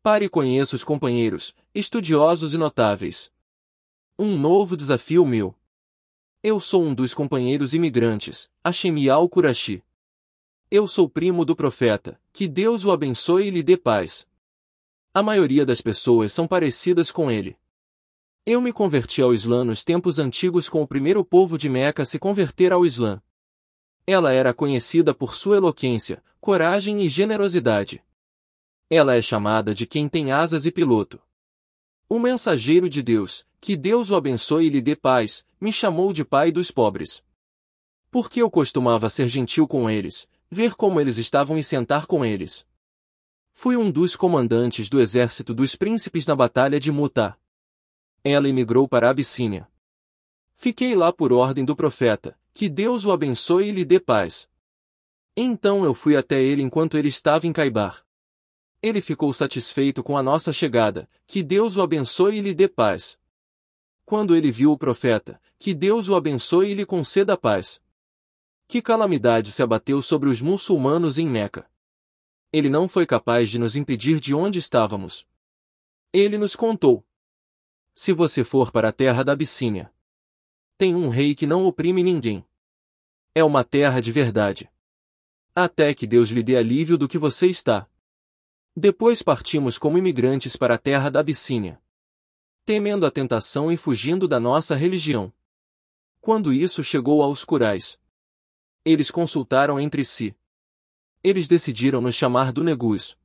Pare e conheça os companheiros, estudiosos e notáveis. Um novo desafio meu. Eu sou um dos companheiros imigrantes, Hashemi al-Qurashi. Eu sou primo do profeta, que Deus o abençoe e lhe dê paz. A maioria das pessoas são parecidas com ele. Eu me converti ao Islã nos tempos antigos com o primeiro povo de Meca a se converter ao Islã. Ela era conhecida por sua eloquência, coragem e generosidade. Ela é chamada de quem tem asas e piloto. O mensageiro de Deus, que Deus o abençoe e lhe dê paz, me chamou de pai dos pobres. Porque eu costumava ser gentil com eles, ver como eles estavam e sentar com eles. Fui um dos comandantes do exército dos príncipes na batalha de Mu'tah. Ela emigrou para a Abissínia. Fiquei lá por ordem do profeta, que Deus o abençoe e lhe dê paz. Então eu fui até ele enquanto ele estava em Khaybar. Ele ficou satisfeito com a nossa chegada, que Deus o abençoe e lhe dê paz. Quando ele viu o profeta, que Deus o abençoe e lhe conceda paz. Que calamidade se abateu sobre os muçulmanos em Meca. Ele não foi capaz de nos impedir de onde estávamos. Ele nos contou. Se você for para a terra da Abissínia, tem um rei que não oprime ninguém. É uma terra de verdade. Até que Deus lhe dê alívio do que você está. Depois partimos como imigrantes para a terra da Abissínia, temendo a tentação e fugindo da nossa religião. Quando isso chegou aos Qurais, eles consultaram entre si. Eles decidiram nos chamar do Negus.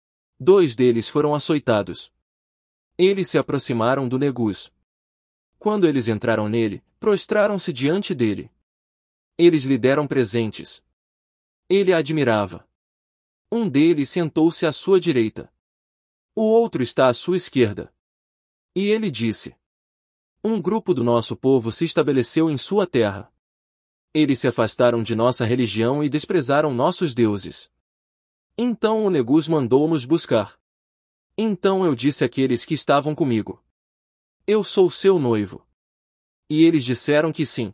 2 deles foram açoitados. Eles se aproximaram do Negus. Quando eles entraram nele, prostraram-se diante dele. Eles lhe deram presentes. Ele a admirava. Um deles sentou-se à sua direita. O outro está à sua esquerda. E ele disse: um grupo do nosso povo se estabeleceu em sua terra. Eles se afastaram de nossa religião e desprezaram nossos deuses. Então o Negus mandou-nos buscar. Então eu disse àqueles que estavam comigo: eu sou seu noivo. E eles disseram que sim.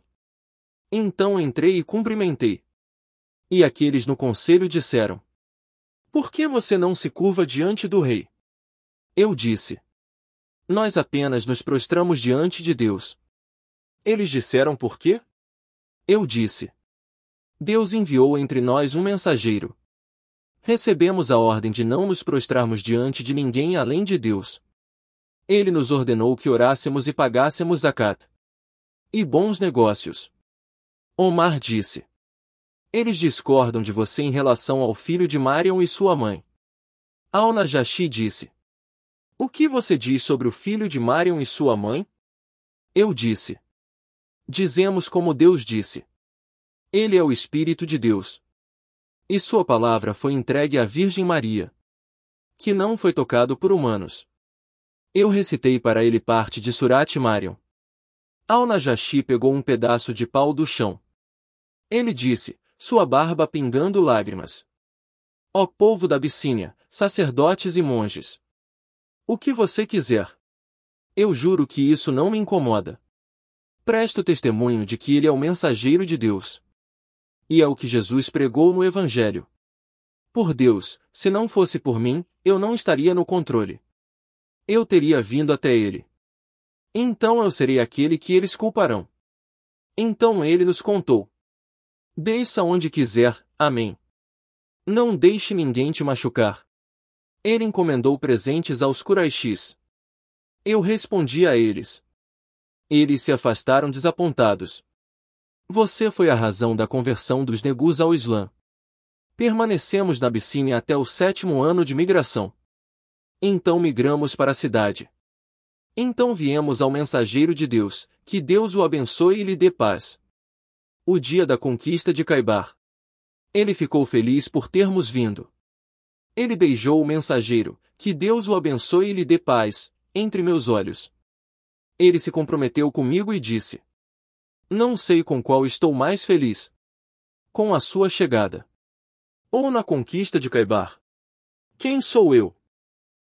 Então entrei e cumprimentei. E aqueles no conselho disseram: por que você não se curva diante do rei? Eu disse: nós apenas nos prostramos diante de Deus. Eles disseram por quê? Eu disse: Deus enviou entre nós um mensageiro. Recebemos a ordem de não nos prostrarmos diante de ninguém além de Deus. Ele nos ordenou que orássemos e pagássemos zakat. E bons negócios. Omar disse: eles discordam de você em relação ao filho de Mariam e sua mãe. Al-Najashi disse: o que você diz sobre o filho de Mariam e sua mãe? Eu disse: dizemos como Deus disse. Ele é o Espírito de Deus. E sua palavra foi entregue à Virgem Maria, que não foi tocado por humanos. Eu recitei para ele parte de Surat Mariam. Al-Najashi pegou um pedaço de pau do chão. Ele disse, sua barba pingando lágrimas: ó povo da Abissínia, sacerdotes e monges, o que você quiser. Eu juro que isso não me incomoda. Presto testemunho de que ele é o mensageiro de Deus. E é o que Jesus pregou no Evangelho. Por Deus, se não fosse por mim, eu não estaria no controle. Eu teria vindo até ele. Então eu serei aquele que eles culparão. Então ele nos contou: desça onde quiser, amém. Não deixe ninguém te machucar. Ele encomendou presentes aos Quraishis. Eu respondi a eles. Eles se afastaram desapontados. Você foi a razão da conversão dos Negus ao Islã. Permanecemos na Abissínia até o 7º ano de migração. Então migramos para a cidade. Então viemos ao mensageiro de Deus, que Deus o abençoe e lhe dê paz. O dia da conquista de Khaybar. Ele ficou feliz por termos vindo. Ele beijou o mensageiro, que Deus o abençoe e lhe dê paz, entre meus olhos. Ele se comprometeu comigo e disse: não sei com qual estou mais feliz. Com a sua chegada, ou na conquista de Khaybar. Quem sou eu?